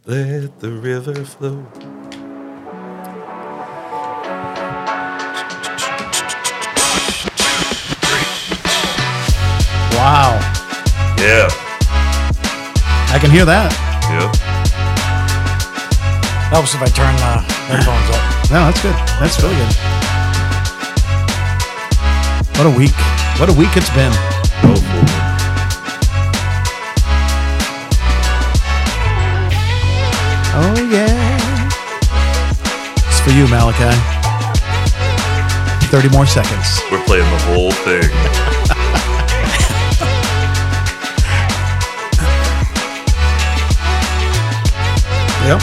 Let the river flow. Wow. Yeah. I can hear that. Yeah. Helps if I turn the headphones up. No, that's good. That's really good. What a week. What a week it's been. Oh, boy. Oh, yeah. It's for you, Malachi. 30 more seconds. We're playing the whole thing. Yep.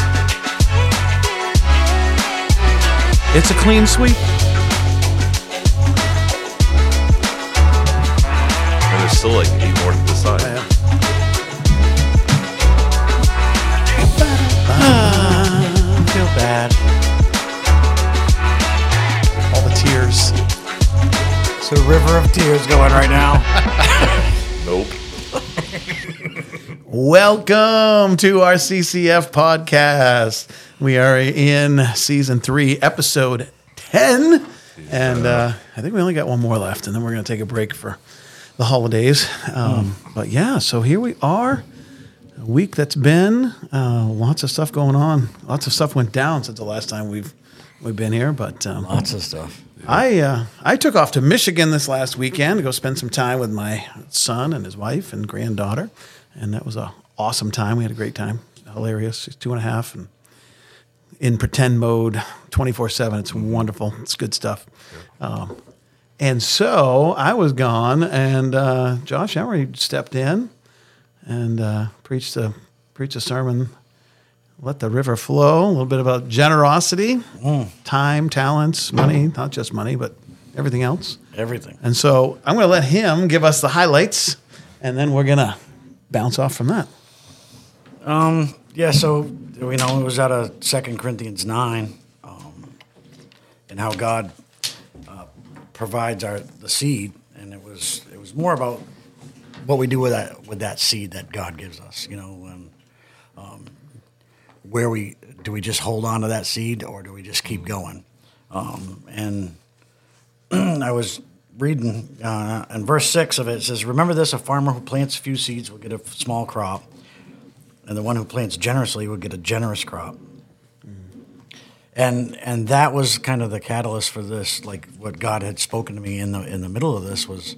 It's a clean sweep. And there's still like 8 more to decide. I feel bad. All the tears. It's a river of tears going right now. Nope. Welcome to our CCF podcast. We are in season 3, episode 10. And I think we only got one more left, and then we're going to take a break for the holidays. But yeah, so here we are. A week that's been lots of stuff going on. Lots of stuff went down since the last time we've been here. But Lots of stuff. I took off to Michigan this last weekend to go spend some time with my son and his wife and granddaughter. And that was an awesome time. We had a great time. Hilarious. She's 2.5 and in pretend mode 24/7. It's wonderful. It's good stuff. And so I was gone, and Josh Emery stepped in and preached a sermon, Let the River Flow, a little bit about generosity, time, talents, money, not just money, but everything else. Everything. And so I'm going to let him give us the highlights, and then we're going to bounce off from that. Yeah, so, it was out of 2 Corinthians 9, and how God provides the seed, and it was more about what we do with that seed that God gives us, and where we just hold on to that seed, or do we just keep going? And I was reading in verse 6 of it says, "Remember this: a farmer who plants a few seeds will get a small crop, and the one who plants generously will get a generous crop." And that was kind of the catalyst for this, like what God had spoken to me in the middle of this was,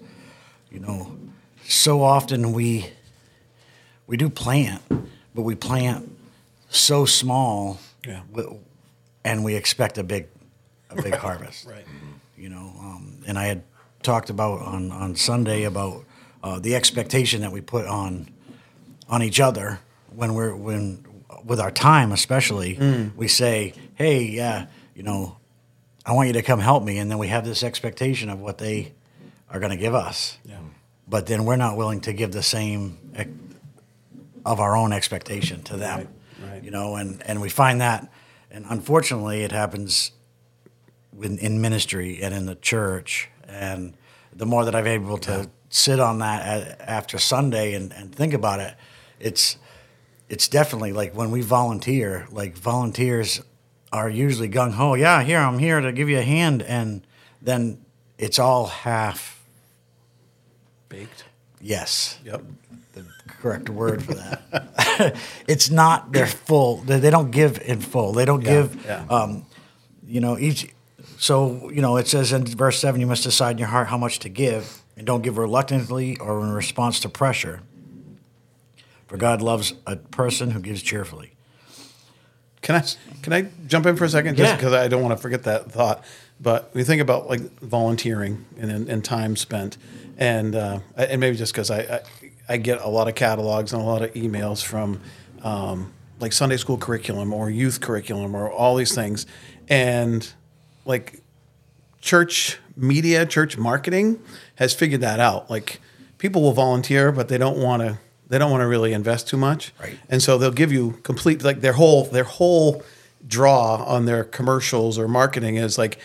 so often we do plant, but we plant so small, and we expect a big harvest. Right. And I had talked about on Sunday about the expectation that we put on each other when with our time, especially. We say, "Hey, I want you to come help me," and then we have this expectation of what they are going to give us. Yeah. But then we're not willing to give the same of our own expectation to them. Right. And we find that, and unfortunately, it happens in ministry and in the church. And the more that I've been able to sit on that after Sunday and think about it, it's definitely like when we volunteer, like volunteers are usually gung-ho, I'm here to give you a hand, and then it's all half Baked. Yes. Yep. The correct word for that. It's not their full. They don't give in full. They don't give. Each. So it says in verse 7, you must decide in your heart how much to give, and don't give reluctantly or in response to pressure. For God loves a person who gives cheerfully. Can I jump in for a second? Just Yeah. because I don't want to forget that thought. But we think about like volunteering and time spent, and maybe just because I get a lot of catalogs and a lot of emails from like Sunday school curriculum or youth curriculum or all these things, and like church media, church marketing has figured that out. Like people will volunteer, but they don't want to really invest too much. Right. And so they'll give you complete, like their whole draw on their commercials or marketing is like,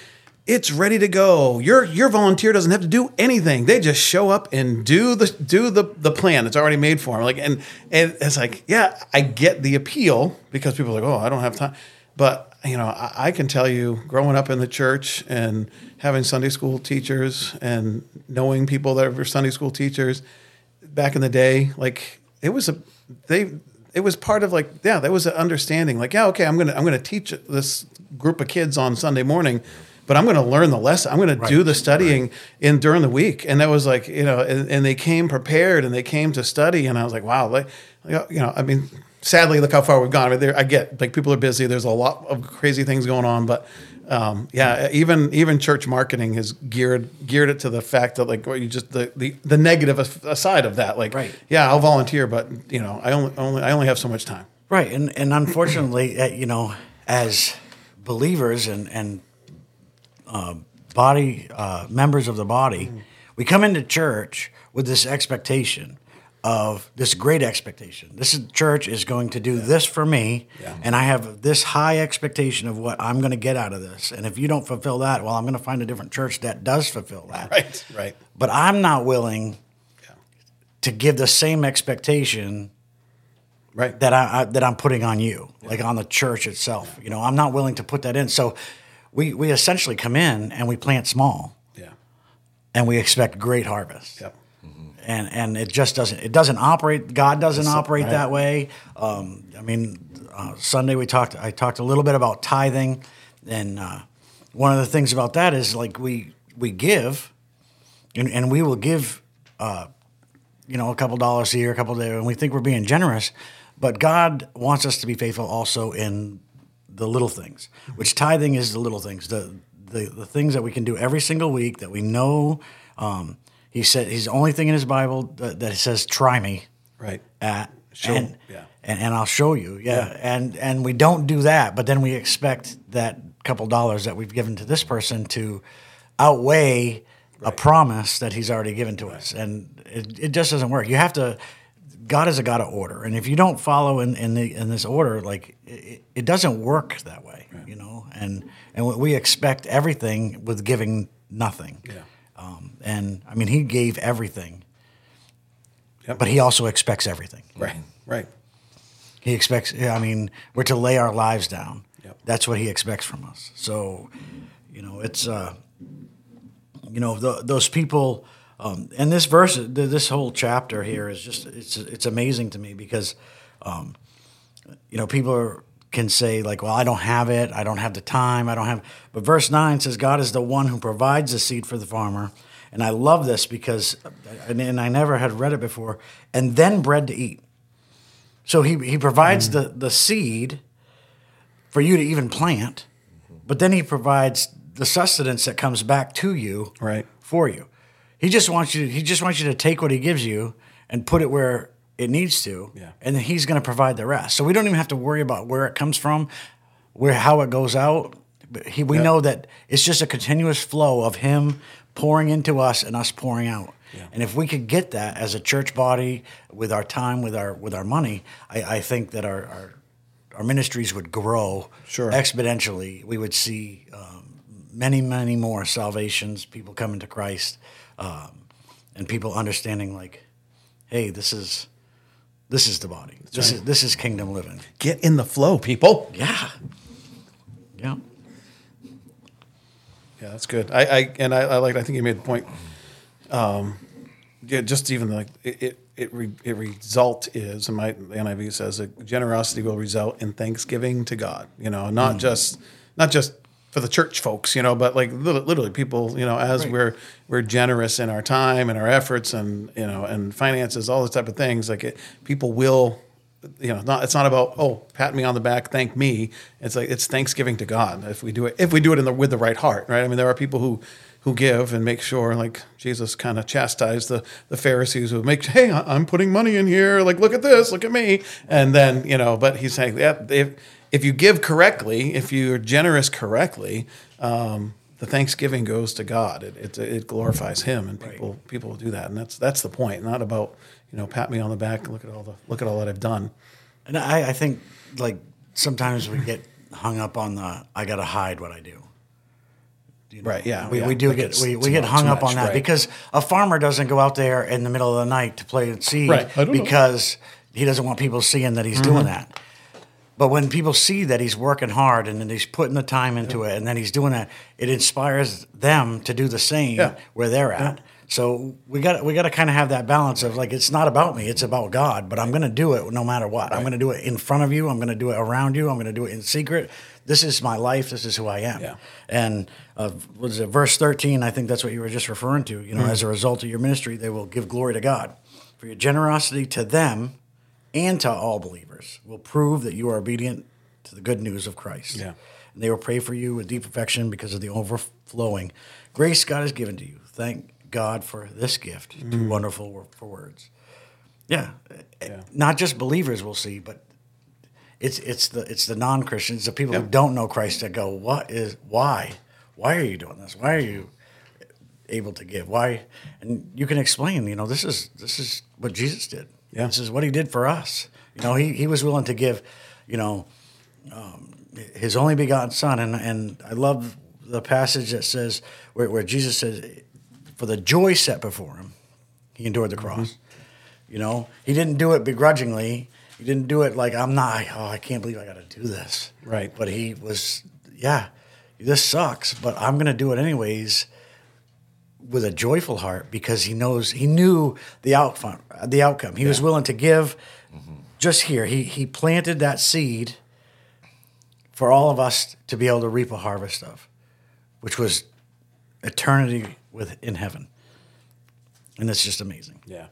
It's ready to go. Your volunteer doesn't have to do anything. They just show up and do the plan. It's already made for them. Like and it's like, yeah, I get the appeal because people are like, oh, I don't have time. But I can tell you, growing up in the church and having Sunday school teachers and knowing people that were Sunday school teachers back in the day, like it was part of like, yeah, there was an understanding. Like, yeah, okay, I'm gonna teach this group of kids on Sunday morning. But I'm going to learn the lesson. I'm going to do the studying during the week. And that was like, and they came prepared and they came to study. And I was like, wow, I mean, sadly, look how far we've gone. I mean, I get like people are busy. There's a lot of crazy things going on. But yeah, even church marketing has geared it to the fact that like what you just the negative aside of that. Like, yeah, I'll volunteer, but I only have so much time. Right, and unfortunately, as believers and body members of the body, we come into church with this expectation of this great expectation. Church is going to do this for me, and I have this high expectation of what I'm going to get out of this. And if you don't fulfill that, well, I'm going to find a different church that does fulfill that. Right. But I'm not willing to give the same expectation that I'm putting on you, like on the church itself. I'm not willing to put that in. So we essentially come in and we plant small, and we expect great harvest. Yep. And it just doesn't operate. God doesn't operate that way. Sunday I talked a little bit about tithing, and one of the things about that is like we give, and we will give, a couple dollars here, a couple there, and we think we're being generous, but God wants us to be faithful also in the little things, which tithing is the little things, the things that we can do every single week that we know. He said he's the only thing in his Bible that says, "Try me," right? And I'll show you, And we don't do that, but then we expect that couple dollars that we've given to this person to outweigh a promise that he's already given to us, and it just doesn't work. You have to. God is a God of order, and if you don't follow in this order, like it doesn't work that way, And we expect everything with giving nothing. Yeah. And I mean, he gave everything, but he also expects everything. Right. He expects. We're to lay our lives down. Yep. That's what he expects from us. So, it's those people. And this verse, this whole chapter here is just, it's amazing to me because, people can say like, well, I don't have it. I don't have the time. But verse 9 says, God is the one who provides the seed for the farmer. And I love this because, and I never had read it before, and then bread to eat. So he provides the seed for you to even plant, but then he provides the sustenance that comes back to you for you. He just wants you to take what he gives you and put it where it needs to, and then he's going to provide the rest. So we don't even have to worry about where it comes from, how it goes out. We know that it's just a continuous flow of him pouring into us and us pouring out. Yeah. And if we could get that as a church body with our time, with our money, I think that our ministries would grow exponentially. We would see many, many more salvations, people coming to Christ. And people understanding like, hey, this is the body. This is kingdom living. Get in the flow, people. Yeah. Yeah, that's good. I think you made the point. Just even like it result is, and the NIV says that generosity will result in thanksgiving to God. Not just for the church folks, but like literally people, as we're generous in our time and our efforts and and finances, all those type of things. Like people will, it's not about pat me on the back, thank me. It's like it's thanksgiving to God if we do it with the right heart, right? I mean, there are people who give and make sure, like Jesus kind of chastised the Pharisees who make, hey, I'm putting money in here, like look at this, look at me, and then but he's saying if you give correctly, if you're generous correctly, the thanksgiving goes to God. It glorifies Him, and people will do that, and that's the point. Not about pat me on the back and look at all that I've done. And I think like sometimes we get hung up on I got to hide what I do. You know? Right, yeah, We yeah. do Like get it's we too get much, hung too up much, on that right. because a farmer doesn't go out there in the middle of the night to play seed Right, I don't know. because he doesn't want people seeing that he's doing that. But when people see that he's working hard and then he's putting the time into it and then he's doing that, it inspires them to do the same Yeah. where they're at. So we got to kind of have that balance of like, it's not about me, it's about God, but I'm going to do it no matter what. I'm going to do it in front of you. I'm going to do it around you. I'm going to do it in secret. This is my life. This is who I am. Yeah. And what is it? Verse 13, I think that's what you were just referring to. You know, as a result of your ministry, they will give glory to God. For your generosity to them and to all believers will prove that you are obedient to the good news of Christ. Yeah. And they will pray for you with deep affection because of the overflowing grace God has given to you. Thank God for this gift. Too wonderful for words. Yeah. Not just believers will see, but it's the non-Christians, the people who don't know Christ that go, why are you doing this? Why are you able to give? Why? And you can explain, you know, this is what Jesus did. Yeah. This is what he did for us. You know, he was willing to give, you know, his only begotten son. And I love the passage that says where Jesus says, for the joy set before him, he endured the cross. You know, he didn't do it begrudgingly. He didn't do it like, I can't believe I got to do this. Right. But he was, this sucks, but I'm going to do it anyways with a joyful heart because he knew the outcome. He was willing to give just here. He planted that seed for all of us to be able to reap a harvest of, which was eternity in heaven. And it's just amazing. Yeah.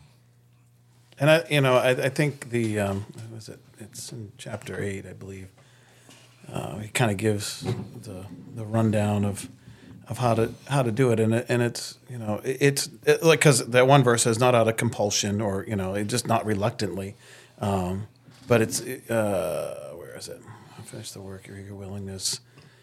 And I think the what was it? It's in chapter 8, I believe. He kind of gives the rundown of how to do it, and it's it's like, because that one verse says not out of compulsion or just not reluctantly, but it's where is it? I finish the work, your eager willingness.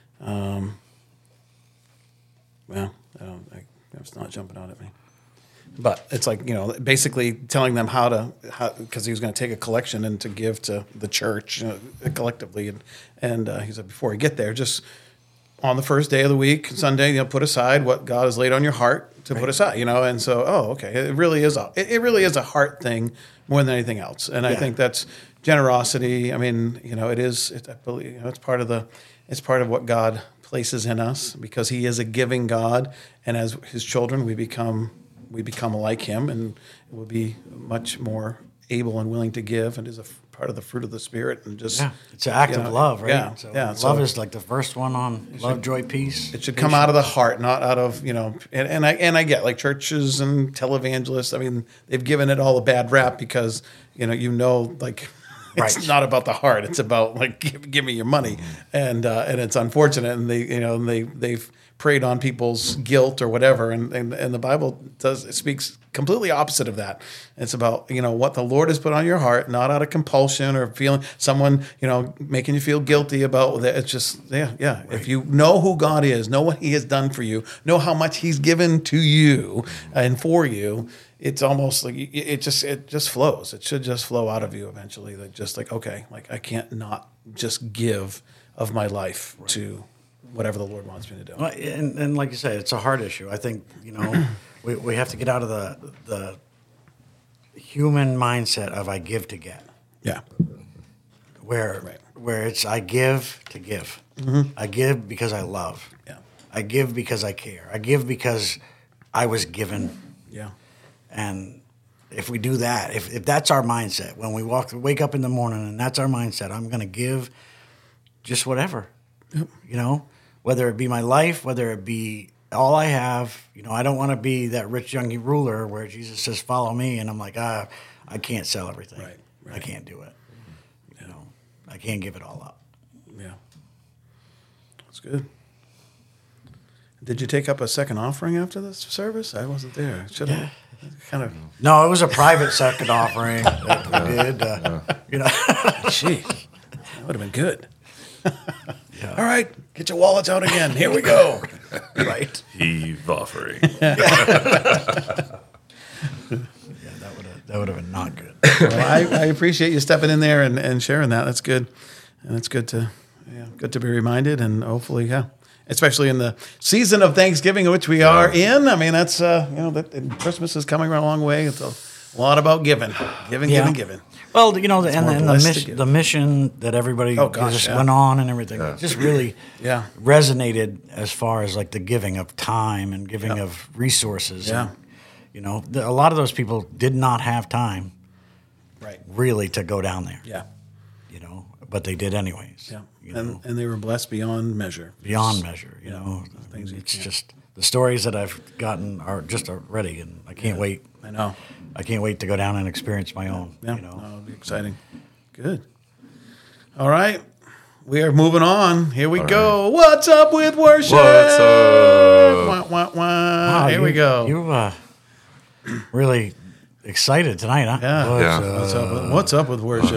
Well, it's not jumping out at me. But it's like, basically telling them how because he was going to take a collection and to give to the church collectively. And he said, before you get there, just on the first day of the week, Sunday, put aside what God has laid on your heart to put aside, And so, okay, it really is a heart thing more than anything else. And I think that's generosity. I mean, it is, I believe, it's part of what God places in us because he is a giving God. And as his children, we become like him, and will be much more able and willing to give, and is a part of the fruit of the Spirit, and just it's an act of love, right? Yeah, so yeah. Love is like the first one on love, joy, peace. It should come out of the heart, not out of And I get like churches and televangelists. I mean, they've given it all a bad rap because like. It's not about the heart. It's about like give me your money, and it's unfortunate. And they've preyed on people's guilt or whatever. And the Bible speaks completely opposite of that. It's about what the Lord has put on your heart, not out of compulsion or feeling someone making you feel guilty about it. It's just Right. If you know who God is, know what He has done for you, know how much He's given to you and for you. It's almost like it just flows. It should just flow out of you eventually. Okay, I can't not just give of my life to whatever the Lord wants me to do. Well, and like you said, it's a heart issue. I think we have to get out of the human mindset of I give to get. Yeah. Where it's I give to give. Mm-hmm. I give because I love. Yeah. I give because I care. I give because I was given. Yeah. And if we do that, if that's our mindset, when we wake up in the morning and that's our mindset, I'm going to give just whatever, whether it be my life, whether it be all I have. I don't want to be that rich young ruler where Jesus says, follow me. And I'm like, I can't sell everything. Right. I can't do it. I can't give it all up. Yeah. That's good. Did you take up a second offering after this service? I wasn't there. Should have. Kind of. No, it was a private second offering that we did. Jeez, that would have been good. All right, get your wallets out again. Here we go. Right. Heave offering. That would have been not good. Well, I appreciate you stepping in there and sharing that. That's good, and it's good to be reminded, and hopefully, especially in the season of Thanksgiving, which we are in. I mean, that's and Christmas is coming a long way. It's a lot about giving. Giving. Well, and blessed to give. the mission that everybody just went on and everything, it just really resonated as far as like the giving of time and giving of resources. Yeah. And, a lot of those people did not have time, really, to go down there. Yeah. But they did anyways. Yeah. And they were blessed beyond measure. Beyond measure, It's just the stories that I've gotten are just already, and I can't wait. I know. I can't wait to go down and experience my own. Yeah. It'll be exciting. Good. All right. We are moving on. Here we go. Right. What's up with worship? What's up? Wah, wah, wah. Here we go. You really excited tonight, huh? Yeah. What's up with worship?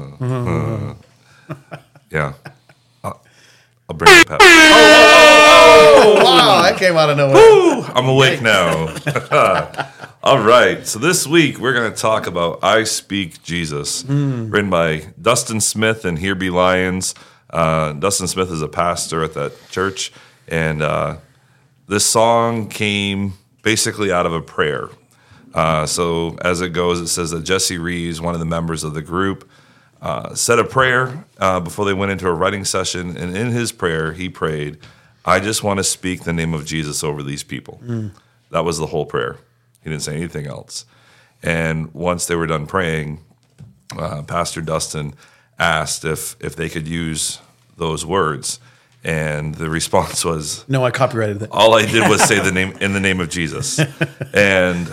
Yeah. I'll bring it back. Oh, wow. That came out of nowhere. Woo! I'm awake now. All right. So this week we're going to talk about I Speak Jesus, written by Dustin Smith and Here Be Lions. Dustin Smith is a pastor at that church. And this song came basically out of a prayer. So as it goes, it says that Jesse Reeves, one of the members of the group, said a prayer before they went into a writing session. And in his prayer, he prayed, I just want to speak the name of Jesus over these people. That was the whole prayer. He didn't say anything else. And once they were done praying, Pastor Dustin asked if they could use those words. And the response was, no, I copyrighted that. All I did was say the name in the name of Jesus. And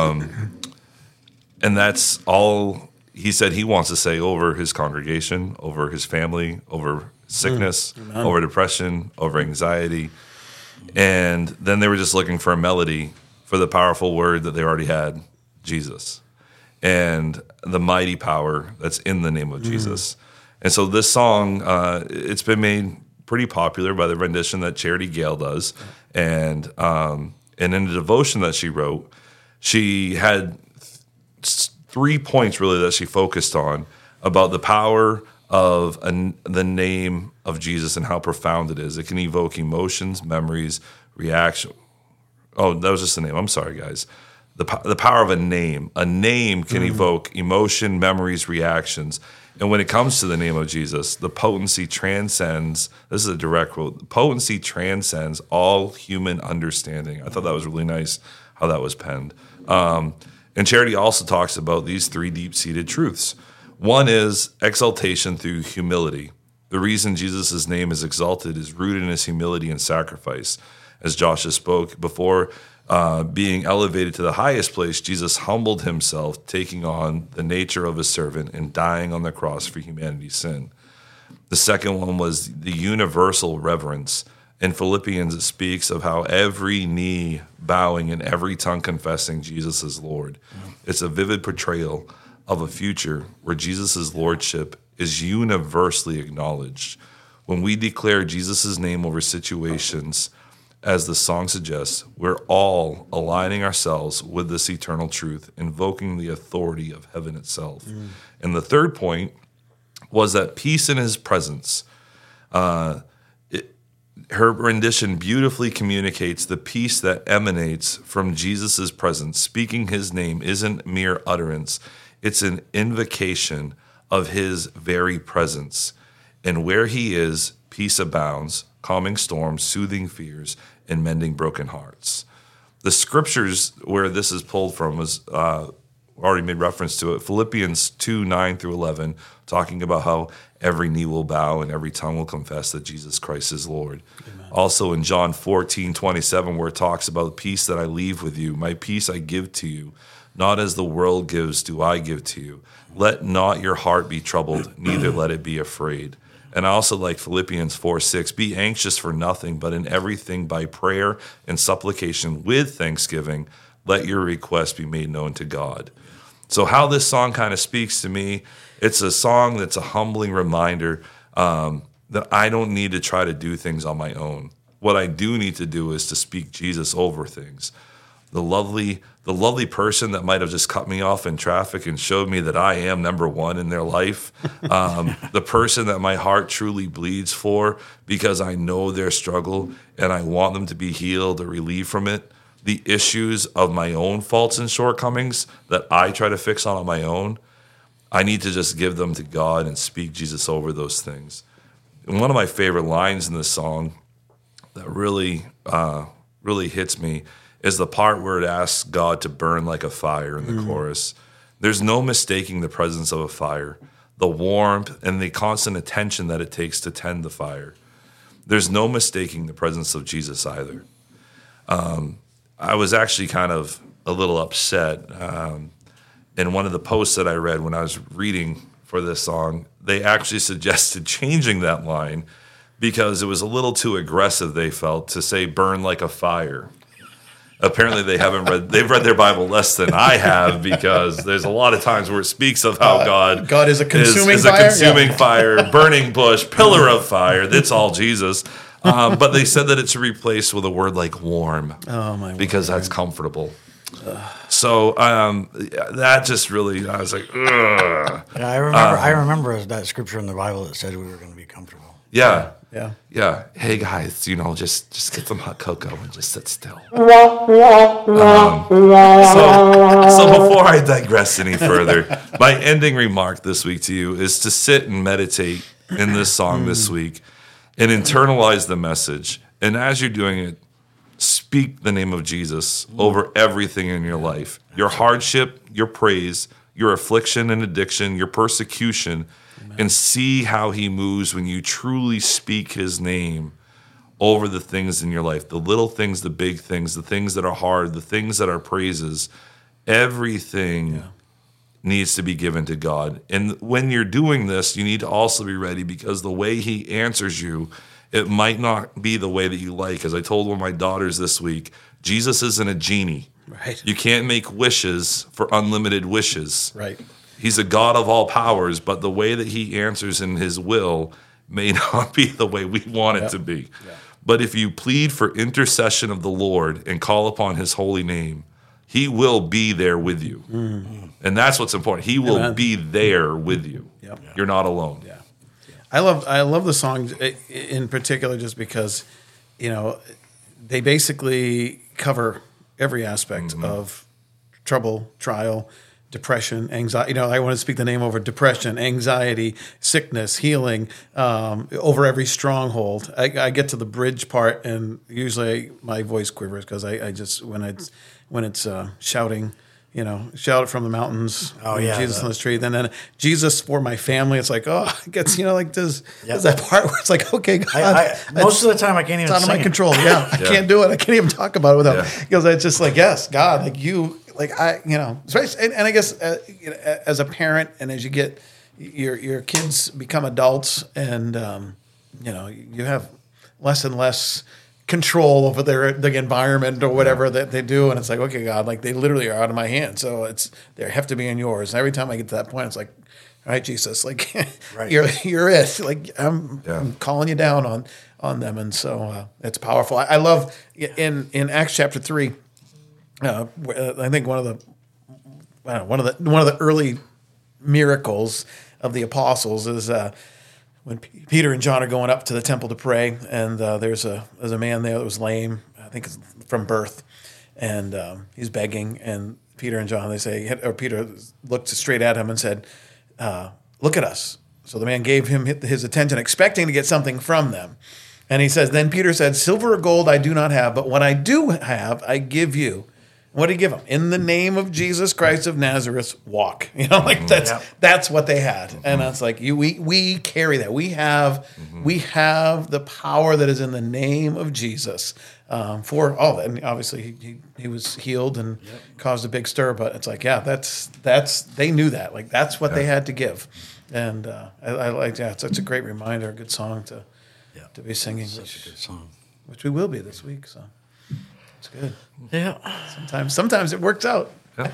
that's all he said he wants to say over his congregation, over his family, over sickness, over depression, over anxiety. And then they were just looking for a melody for the powerful word that they already had, Jesus, and the mighty power that's in the name of Jesus. And so this song, it's been made pretty popular by the rendition that Charity Gale does. And in the devotion that she wrote, she had 3 points really that she focused on about the power of the name of Jesus and how profound it is. It can evoke emotions, memories, reaction. Oh, that was just the name. I'm sorry, guys. The power of a name. A name can evoke emotion, memories, reactions. And when it comes to the name of Jesus, the potency transcends, this is a direct quote, the potency transcends all human understanding. I thought that was really nice how that was penned. And Charity also talks about these 3 deep-seated truths. One is exaltation through humility. The reason Jesus' name is exalted is rooted in his humility and sacrifice. As Josh has spoke before, being elevated to the highest place, Jesus humbled himself, taking on the nature of a servant and dying on the cross for humanity's sin. The second one was the universal reverence. In Philippians, it speaks of how every knee bowing and every tongue confessing Jesus is Lord. It's a vivid portrayal of a future where Jesus' lordship is universally acknowledged. When we declare Jesus' name over situations, as the song suggests, we're all aligning ourselves with this eternal truth, invoking the authority of heaven itself. And the third point was that peace in his presence. Her rendition beautifully communicates the peace that emanates from Jesus' presence. Speaking his name isn't mere utterance. It's an invocation of his very presence. And where he is, peace abounds, calming storms, soothing fears, and mending broken hearts. The scriptures where this is pulled from was already made reference to it. Philippians 2:9-11, talking about how every knee will bow and every tongue will confess that Jesus Christ is Lord. Amen. Also in John 14:27, where it talks about peace that I leave with you, my peace I give to you, not as the world gives do I give to you. Let not your heart be troubled, neither let it be afraid. And I also like Philippians 4:6, be anxious for nothing, but in everything by prayer and supplication with thanksgiving, let your requests be made known to God. So how this song kind of speaks to me, it's a song that's a humbling reminder that I don't need to try to do things on my own. What I do need to do is to speak Jesus over things. the lovely person that might have just cut me off in traffic and showed me that I am number one in their life, the person that my heart truly bleeds for because I know their struggle and I want them to be healed or relieved from it, the issues of my own faults and shortcomings that I try to fix on my own, I need to just give them to God and speak Jesus over those things. And one of my favorite lines in this song that really hits me is the part where it asks God to burn like a fire in the chorus. There's no mistaking the presence of a fire, the warmth and the constant attention that it takes to tend the fire. There's no mistaking the presence of Jesus either. I was actually kind of a little upset. In one of the posts that I read when I was reading for this song, they actually suggested changing that line because it was a little too aggressive, they felt, to say burn like a fire. Apparently they've read their Bible less than I have, because there's a lot of times where it speaks of how God is a consuming is fire, a consuming fire, burning bush, pillar of fire. That's all Jesus. But they said that it's replaced with a word like warm, because that's comfortable. So that just really, I was like, ugh. Yeah, I remember that scripture in the Bible that said we were going to be comfortable. Yeah. Yeah. Yeah. Hey guys, just get some hot cocoa and just sit still. So before I digress any further, my ending remark this week to you is to sit and meditate in this song this week and internalize the message. And as you're doing it, speak the name of Jesus over everything in your life. Your hardship, your praise, your affliction and addiction, your persecution, and see how he moves when you truly speak his name over the things in your life, the little things, the big things, the things that are hard, the things that are praises. Everything needs to be given to God. And when you're doing this, you need to also be ready, because the way he answers you, it might not be the way that you like. As I told one of my daughters this week, Jesus isn't a genie. Right. You can't make wishes for unlimited wishes. Right. He's a God of all powers, but the way that he answers in his will may not be the way we want it to be. Yeah. But if you plead for intercession of the Lord and call upon his holy name, he will be there with you. Mm-hmm. And that's what's important. He will be there with you. Yep. You're not alone. Yeah. I love the song in particular just because, they basically cover every aspect of trouble, trial, depression, anxiety. I want to speak the name over depression, anxiety, sickness, healing, over every stronghold. I get to the bridge part, and usually my voice quivers because I just when it's shouting, shout it from the mountains. Oh yeah, Jesus on the street. And then Jesus for my family. It's like, it gets there's that part where it's like, okay, God. Most of the time I can't even. It's out of my control. Yeah, I can't do it. I can't even talk about it without because it's just like, yes, God, like you. Like especially, and I guess as a parent, and as you get your kids become adults, and you have less and less control over the environment or whatever that they do, and it's like, okay, God, like they literally are out of my hands, so they have to be in yours. And every time I get to that point, it's like, all right, Jesus, like you're it. Like I'm calling you down on them, and so it's powerful. I love in Acts chapter 3. I think one of the early miracles of the apostles is when Peter and John are going up to the temple to pray, and there's a man there that was lame, I think it's from birth, and he's begging, and Peter and John, Peter looked straight at him and said, "Look at us." So the man gave him his attention, expecting to get something from them. And he says, then Peter said, "Silver or gold I do not have, but what I do have, I give you." What did he give them? In the name of Jesus Christ of Nazareth, walk. That's what they had, and that's like we carry that. We have the power that is in the name of Jesus for all that. And obviously he was healed and caused a big stir. But it's like that's they knew that, like that's what they had to give, and I like that. It's such a great reminder, a good song to be singing. Such a good song, which we will be this week. So. It's good. Yeah. Sometimes it works out. Yeah.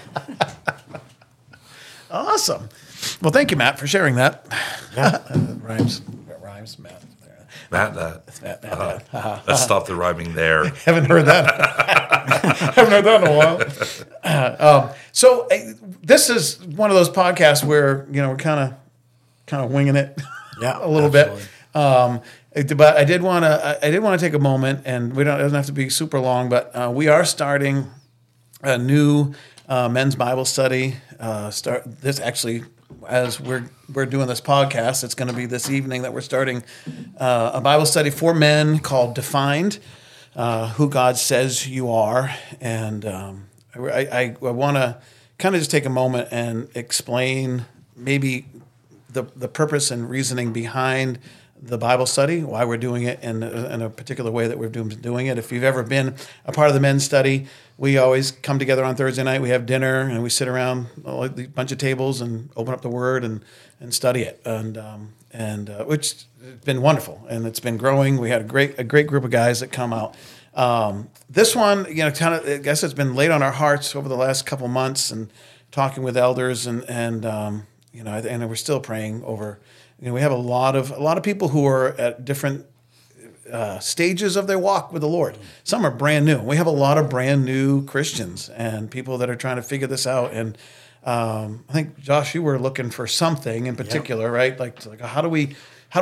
Awesome. Well, thank you, Matt, for sharing that. Yeah. Rhymes, Matt. Let's stop the rhyming there. Haven't heard that. Haven't heard that in a while. So this is one of those podcasts where we're kind of winging it, a little bit. But I did want to take a moment, and it doesn't have to be super long, but we are starting a new men's Bible study. This actually, as we're doing this podcast, it's going to be this evening that we're starting a Bible study for men called Defined, Who God Says You Are. And I want to kind of just take a moment and explain maybe the purpose and reasoning behind the Bible study, why we're doing it in a particular way that we're doing it. If you've ever been a part of the men's study, we always come together on Thursday night. We have dinner and we sit around a bunch of tables and open up the Word and study it, and which has been wonderful, and it's been growing. We had a great group of guys that come out. This one, kind of, I guess it's been laid on our hearts over the last couple months, and talking with elders, and we're still praying over. We have a lot of people who are at different stages of their walk with the Lord. Some are brand new. We have a lot of brand new Christians and people that are trying to figure this out. And I think, Josh, you were looking for something in particular, right? Like how do we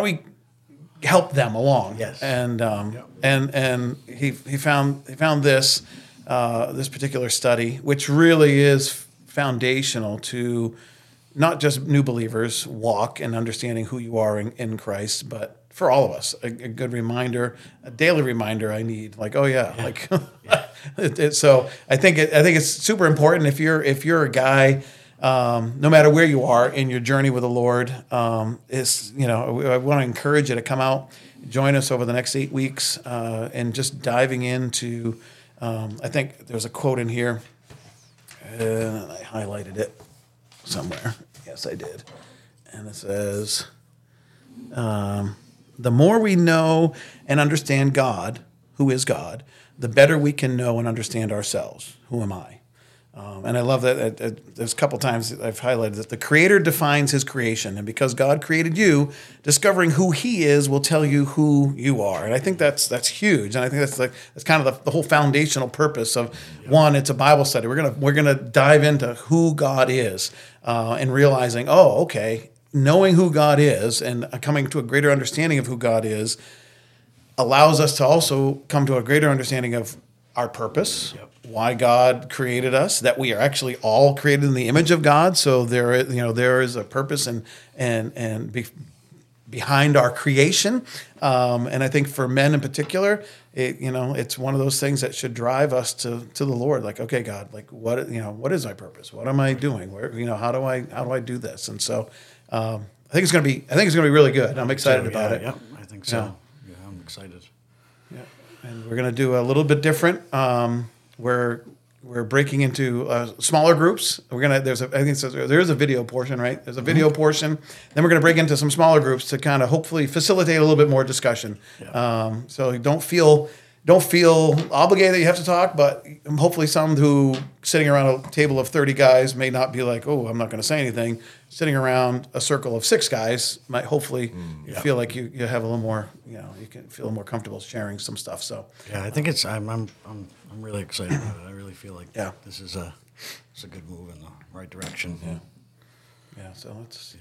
help them along? Yes. And and he found this particular study, which really is foundational to not just new believers walk and understanding who you are in Christ, but for all of us, a good reminder, a daily reminder I need. Like, oh yeah. Like, so I think it's super important if you're a guy, no matter where you are in your journey with the Lord, I want to encourage you to come out, join us over the next 8 weeks, and just diving into. I think there's a quote in here, and I highlighted it somewhere. Yes, I did. And it says, the more we know and understand God, who is God, the better we can know and understand ourselves. Who am I? And I love that. There's a couple times I've highlighted that the Creator defines His creation. And because God created you, discovering who He is will tell you who you are. And I think that's huge. And I think that's kind of the whole foundational purpose of, one, it's a Bible study. We're gonna dive into who God is, and realizing, okay, knowing who God is and coming to a greater understanding of who God is allows us to also come to a greater understanding of our purpose, why God created us, that we are actually all created in the image of God. So there is a purpose and behind our creation. And I think for men in particular, it's one of those things that should drive us to the Lord. Like, okay, God, like what is my purpose? What am I doing? Where, how do I do this? And so, I think it's going to be really good. I'm excited about it. Yeah, I think so. Yeah, I'm excited. Yeah, and we're going to do a little bit different. We're breaking into smaller groups. There is a video portion, right? There's a video portion. Then we're going to break into some smaller groups to kind of hopefully facilitate a little bit more discussion. Yeah. So don't feel obligated that you have to talk, but hopefully some who sitting around a table of 30 guys may not be like, oh, I'm not going to say anything. Sitting around a circle of 6 guys might hopefully feel like you have a little more, you can feel more comfortable sharing some stuff. So yeah, I think I'm really excited about it. I really feel like this is a good move in the right direction. Yeah. So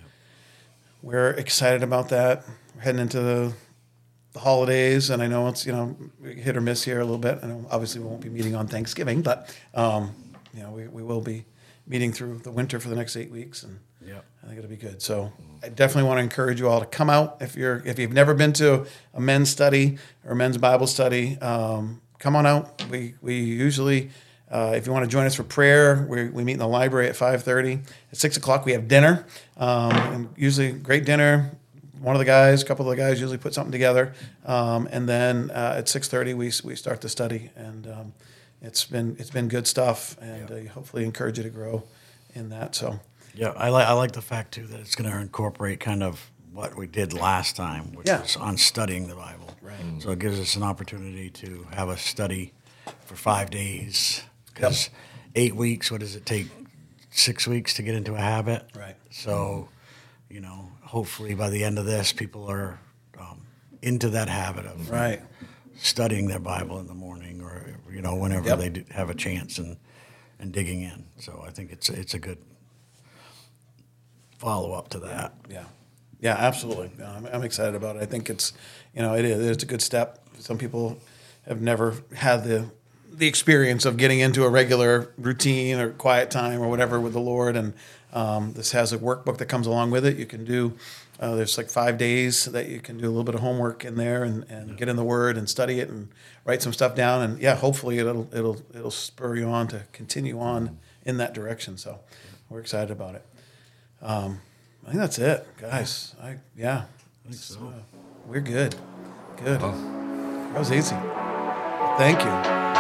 we're excited about that. We're heading into the holidays, and I know it's hit or miss here a little bit. I know obviously we won't be meeting on Thanksgiving, but we will be meeting through the winter for the next 8 weeks, and I think it'll be good. So I definitely want to encourage you all to come out if you've never been to a men's study or a men's Bible study. Come on out. We usually, if you want to join us for prayer, we meet in the library at 5:30. At 6:00 we have dinner, and usually great dinner. A couple of the guys usually put something together, and then at 6:30 we start the study, and it's been good stuff, and hopefully encourage you to grow in that. So I like the fact too that it's going to incorporate kind of what we did last time, which was on studying the Bible. Right. So it gives us an opportunity to have a study for 5 days, because 8 weeks. What does it take? 6 weeks to get into a habit. Right. So, hopefully by the end of this, people are into that habit of Right. studying their Bible in the morning, or whenever Yep. they do have a chance, and digging in. So I think it's a good follow up to that. Yeah. Yeah, absolutely. I'm excited about it. I think it's it's a good step. Some people have never had the experience of getting into a regular routine or quiet time or whatever with the Lord, and this has a workbook that comes along with it. You can do there's like 5 days that you can do a little bit of homework in there and get in the Word and study it and write some stuff down, and hopefully it'll spur you on to continue on in that direction. So we're excited about it. I think that's it, guys. I think so. We're good. Good. That was easy. Thank you.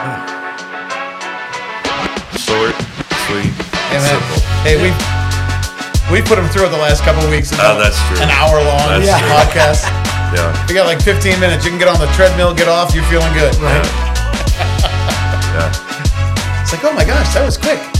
Short, sweet, Hey, man. simple. Hey, we put them through it the last couple of weeks. That's true. An hour long That's true. podcast. Yeah. We got like 15 minutes. You can get on the treadmill, get off. You're feeling good. Yeah. Yeah. It's like, oh my gosh, that was quick.